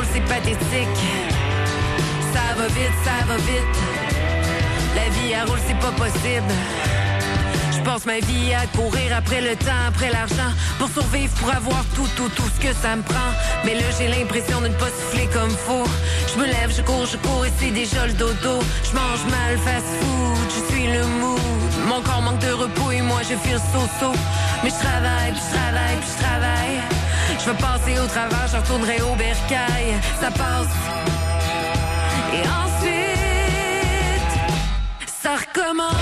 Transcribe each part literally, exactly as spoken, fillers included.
c'est pathétique. Ça va vite, ça va vite. La vie à roule, c'est pas possible. Je passe ma vie à courir après le temps, après l'argent, pour survivre, pour avoir tout, tout, tout ce que ça me prend. Mais là, j'ai l'impression de ne pas souffler comme faut. Je me lève, je cours, je cours et c'est déjà le dodo. Je mange mal, fast food, je suis le mood. Mon corps manque de repos et moi, je file so-so. Mais je travaille, puis je travaille, puis je travaille. Je veux passer au travers, je retournerai au bercail. Ça passe. Et ensuite, ça recommence.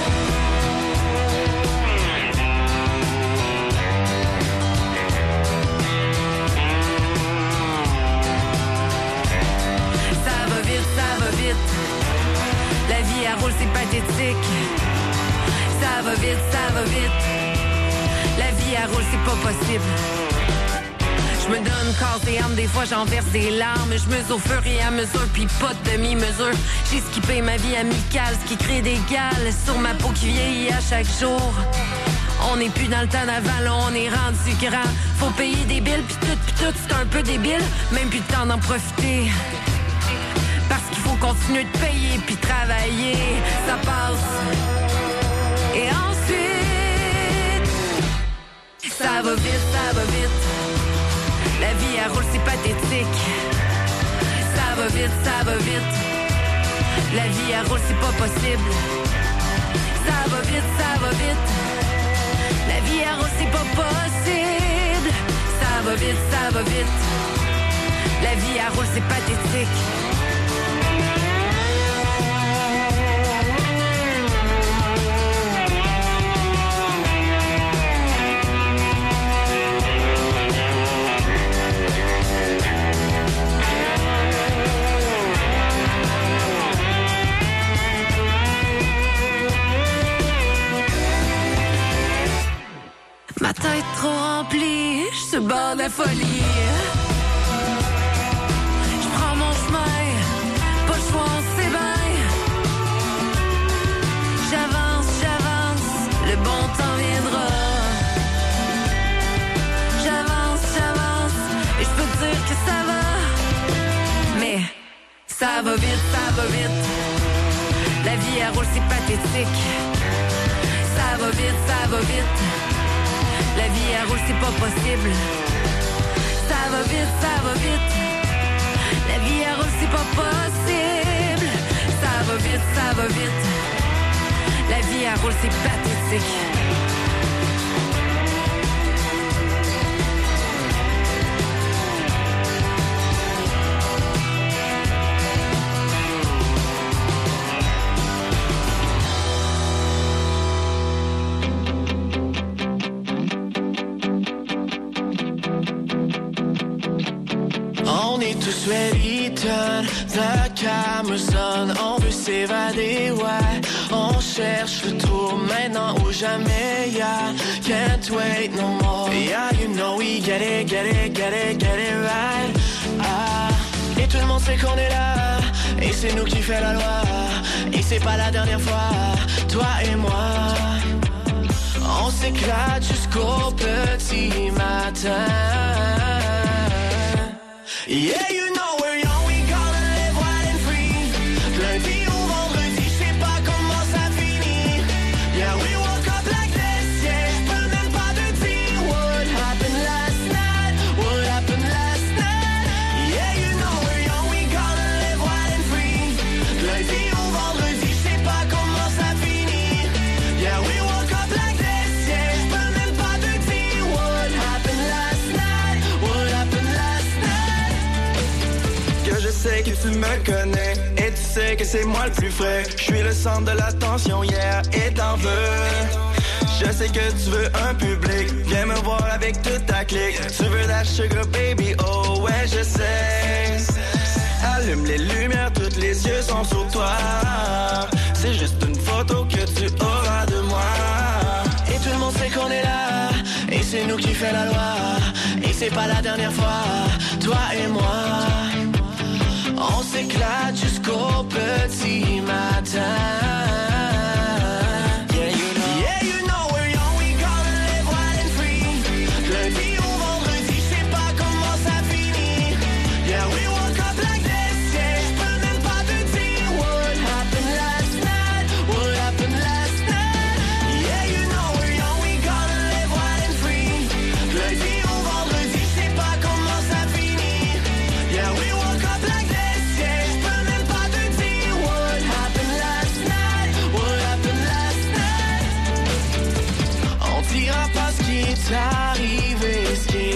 La vie à roule, c'est pathétique. Ça va vite, ça va vite. La vie à roule, c'est pas possible. Je me donne corps et âme, des fois j'en verse des larmes. Je mesure au fur et à mesure, puis pas de demi-mesure. J'ai skippé ma vie amicale, ce qui crée des gales sur ma peau qui vieillit à chaque jour. On n'est plus dans le temps d'avant, là on est rendu grand. Faut payer des billes, puis tout, puis tout, c'est un peu débile. Même plus de temps d'en profiter. Parce qu'il faut continuer de payer puis travailler, ça passe. Et ensuite, ça va vite, ça va vite. La vie à roule, c'est pathétique. Ça va vite, ça va vite. La vie à roule, c'est pas possible. Ça va vite, ça va vite. La vie à roule, c'est pas possible. Ça va vite, ça va vite. La vie à roule, c'est pathétique. Ma tête trop remplie, je suis sur le bord de la folie. Je prends mon chemin, pas le choix, on sait bien. J'avance, j'avance, le bon temps viendra. J'avance, j'avance, et je peux te dire que ça va. Mais ça va vite, ça va vite. La vie à roule, c'est pathétique. Ça va vite, ça va vite. La vie à roule, c'est pas possible. Ça va vite, ça va vite. La vie à roule, c'est pas possible. Ça va vite, ça va vite. La vie à roule, c'est pathétique. On est tous ready, turn, la caméra sonne, on veut s'évader, ouais. On cherche le trou maintenant ou jamais, yeah. Can't wait no more, yeah, you know we get it, get it, get it, get it right. Ah, et tout le monde sait qu'on est là, et c'est nous qui fait la loi. Et c'est pas la dernière fois, toi et moi. On s'éclate jusqu'au petit matin. Yeah, you know we're young, we gonna live wild and free. Lundi au vendredi, je sais pas comment ça finit. Yeah, we woke up like this, yeah. J'peux même pas te dire what happened last night, what happened last night. Yeah, you know we're young, we gonna live wild and free. Lundi au vendredi, je sais pas comment ça finit. Yeah, we woke up like this, yeah. J'peux même pas te dire what happened last night, what happened last night. Que je sais que tu me connais et tu sais que c'est moi le plus frais. Je suis le centre de l'attention, yeah, et t'en veux. Je sais que tu veux un public, viens me voir avec toute ta clique. Tu veux la sugar baby, oh ouais je sais. Allume les lumières, tous les yeux sont sur toi. C'est juste une photo que tu auras de moi. Et tout le monde sait qu'on est là, et c'est nous qui fait la loi. Et c'est pas la dernière fois, toi et moi. On s'éclate jusqu'au petit matin. Yeah, you know, yeah, you know we're young, we gonna live wild and free. Lundi au vendredi, je sais pas comment ça finit. Yeah, we want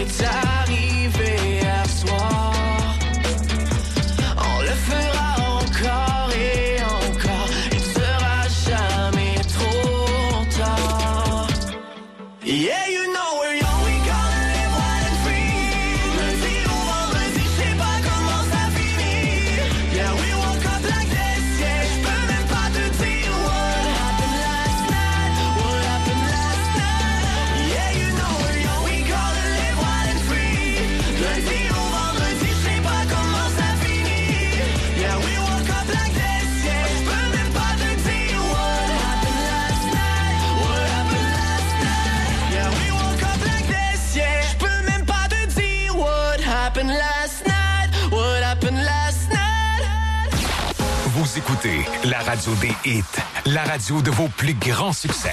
est arrivé hier soir. On le fera encore et encore. Il sera jamais trop tard. Yeah, you know we're young, we gotta live wild and free. Lundi au vendredi, je sais pas comment ça finit. Yeah, we woke up like this, yeah. J'peux même pas te dire what happened last night, what happened last night. Yeah, you know we're young, we gotta live wild and free. Lundi au vendredi, je sais pas comment ça finit. Yeah, we woke up like this, yeah. J'peux même pas te dire what happened last night, what happened last night. Yeah, we woke up like this, yeah. J'peux même pas te dire what happened last night, what happened last night. Vous écoutez la radio des hits, la radio de vos plus grands succès.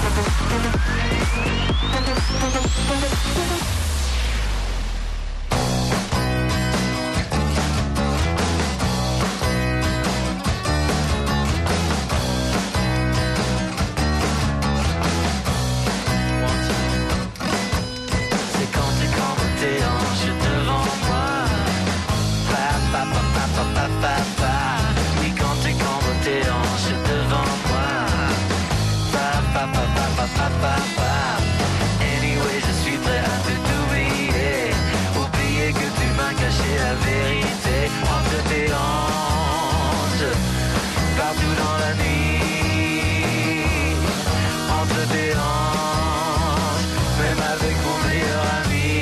C'est quand t'es quand t'es hanches devant moi. Pa pa pa pa pa pa pa pa. Oui, quand t'es quand t'es hanches devant moi. Pa pa pa pa pa pa pa pa. Anyway, je suis prêt à tout oublier. Oublier que tu m'as caché la vérité entre tes hanches. Partout dans la nuit. Entre tes hanches. Même avec mon meilleur ami.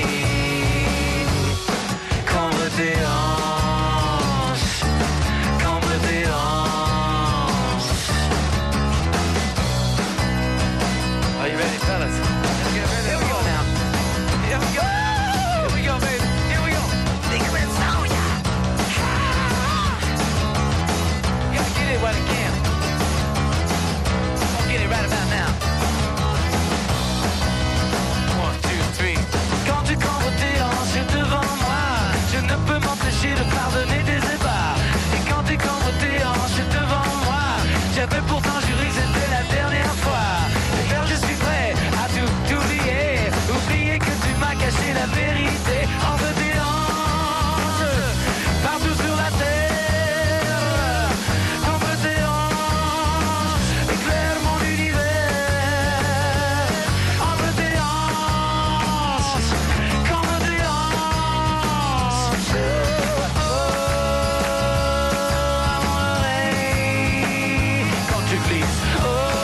Contre tes hanches. Contre tes hanches. Are you ready, fellas? Here we go now. Here we go. Here we go, baby. Here we go. Think of it, so yeah. You gotta get it while you can. I'll get it right about now. One, two, three. Quand tu combres tes hanches devant moi, je ne peux m'empêcher de pardonner tes ébats. Et quand tu combres tes hanches devant moi, j'avais pourtant juré que c'était la dernière fois. Et alors je suis prêt à tout oublier. Oublier que tu m'as caché la vérité entre tes hanches. Partout sur la terre, contre tes hanches, éclaire mon univers. Entre tes hanches, contre tes hanches. Oh, à mon oreille, quand tu glisses. Oh,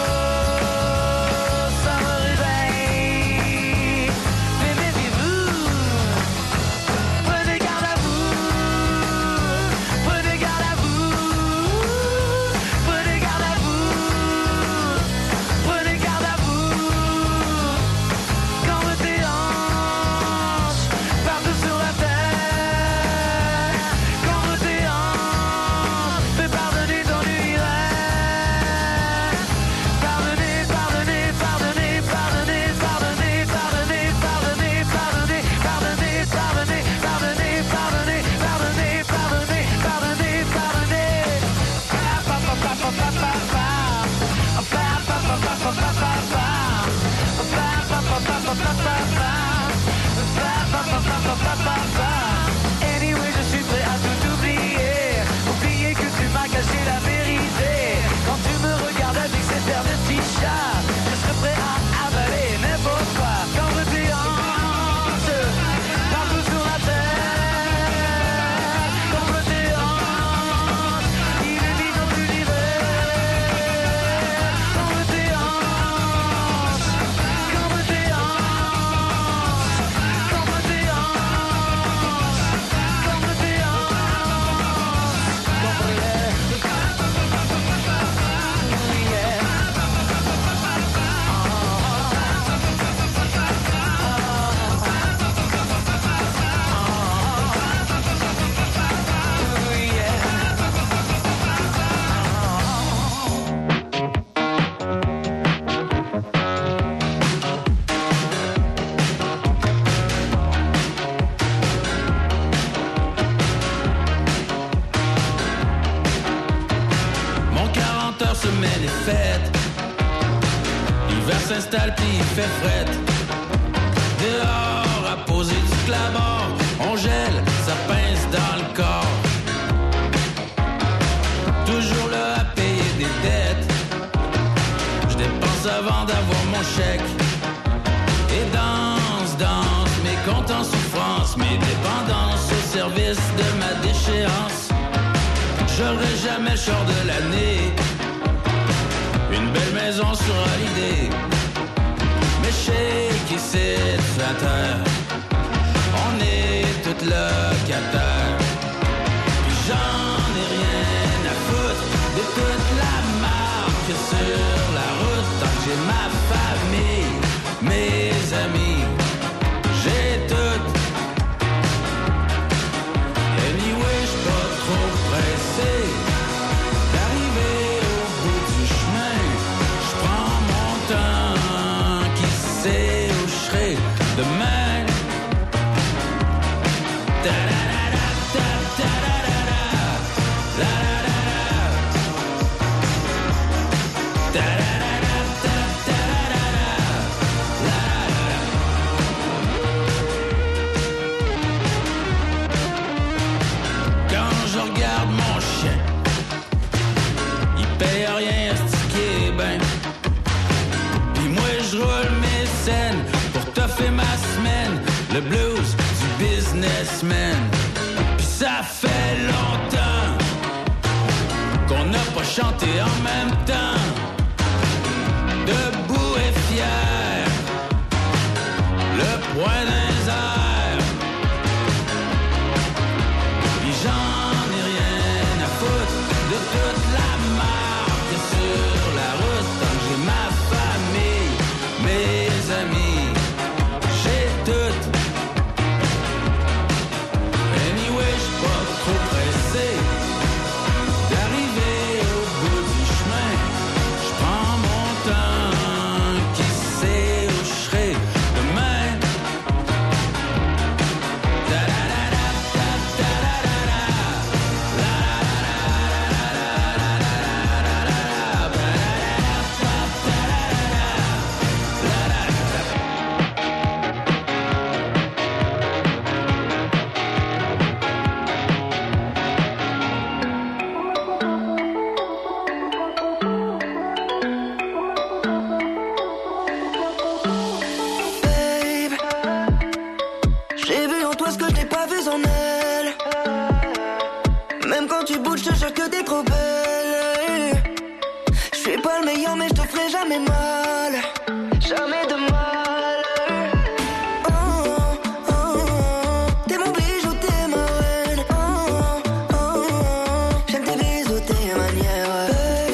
ça me réveille. Mais méfiez-vous, prenez garde à vous, prenez garde à vous, prenez garde à vous, prenez garde à vous. Quand tes hanches partout sur la terre, quand tes hanches, fais pardonner ton univers. Pardonnez, pardonnez, pardonnez, pardonnez, pardonnez, pardonnez, pardonnez, pardonnez, pardonnez, pardonnez, pardonnez, pardonnez, pardonnez, pardonnez, pardonnez, pardonnez. Pa pa pa pa pa pa pa pa. Pa pa pa pa pa pa pa pa. Pa pa pa pa pa pa pa pa. Pa pa pa pa pa pa pa pa. Anyway, je suis prêt à tout oublier. Oublier que tu m'as caché la vérité. Quand tu me regardes avec cet air de petit chat, je serais prêt à avaler n'importe quoi. Quand tes hanches partout sur la terre, quand tes hanches, il est mis dans l'univers. Quand tes hanches, quand tes hanches, quand tes hanches, quand tes semaine est faite. L'hiver s'installe puis il fait fret. Dehors à poser du toujours là à payer des dettes. Je dépense avant d'avoir mon chèque. Et danse, danse, mes comptes en souffrance, mes dépendances au service de ma déchéance. J'aurai jamais le char de l'année, une belle maison sur Holiday. Mais je sais qu'ici, sur la terre, on est tous locataires. Puis j'en ai rien à foutre de toute la marque sur la route. Tant que j'ai ma famille, mes amis, j'ai tout. Anyway, j'suis pas trop pressé d'arriver au bout du chemin. J'prends mon temps, qui sait où j'serai demain. Ta-da-da-da, ta-da-da-da, la-da-da-da, ta-da-da-da, ta-da-da-da, la-da-da-da. Quand je regarde mon chien, il paye rien à ce qui est ben. Puis moi je roule mes scènes pour toffer ma semaine. Le blues du businessman. Puis ça fait longtemps qu'on n'a pas chanté en même temps. Debout et fier, le poing dans les airs. Puis j'en ai rien à foutre de toute la marque sur la route. Tant que j'ai ma famille, mes amis, j'ai tout. Anyway, j'suis pas trop pressé d'arriver au bout du chemin. J'prends mon temps, qui sait où j'serai demain. Da-da-da-da, da-da-da-da, Babe, j'ai vu en toi ce que je n'ai pas vu en elle. Même quand tu bouges, je te jure que t'es trop belle. Je suis pas le meilleur, mais je te ferai jamais mal. Jamais de mal. Oh, oh, oh. T'es mon bijou, t'es ma reine. Oh, oh, oh. J'aime tes bisous, tes manières.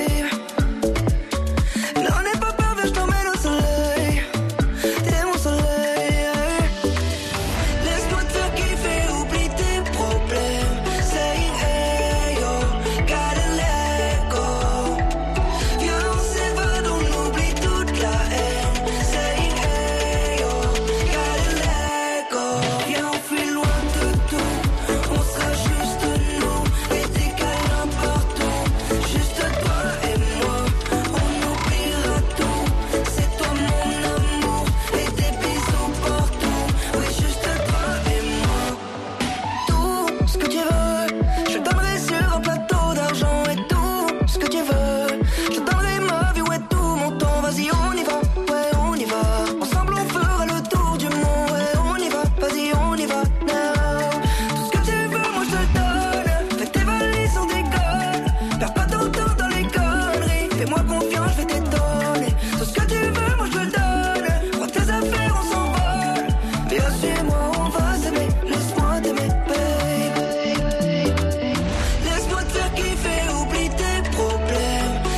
Babe, n'en aie pas peur, viens, je t'emmène au soleil. T'es mon soleil. Laisse-moi te faire kiffer, oublie tes problèmes. Saying hey yo, gotta let go. Viens, on s'évade, on oublie toute la haine. Saying hey yo, gotta let go. Viens, on fuit loin de tout, on sera juste nous. Et des câlins partout, juste toi et moi. On oubliera tout, c'est toi mon amour. Et des bisous partout, oui juste toi et moi. Tout ce que tu veux, je donnerai sur un plateau d'argent. Et tout ce que tu veux, je donnerai ma vie, ouais tout mon temps. Vas-y on y va, ouais on y va. Ensemble on fera le tour du monde, ouais on y va. Vas-y on y va now. Tout ce que tu veux, moi je te le donne. Fais tes valises, on décolle. Perds pas ton